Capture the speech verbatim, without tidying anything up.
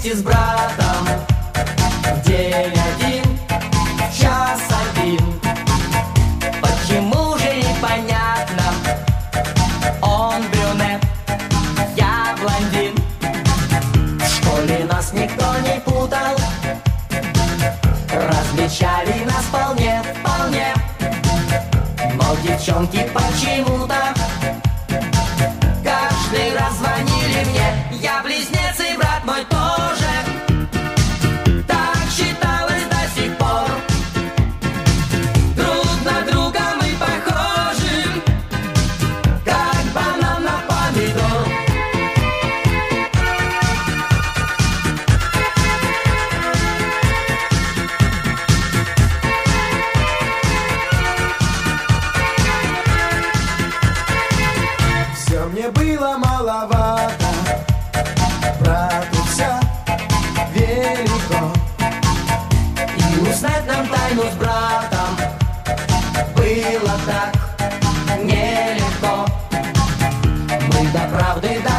вместе с братом. День один, час один. Почему же непонятно? Он брюнет, я блондин. В школе нас никто не путал, различали нас вполне, вполне. Но девчонки почему-то каждый раз звонили мне. Я близнец и брат мой тоже, так считалось до сих пор. Друг на друга мы похожи, как банан на помидор. Все мне было маловато, брату все велико. И узнать нам тайну с братом было так нелегко. Мы до правды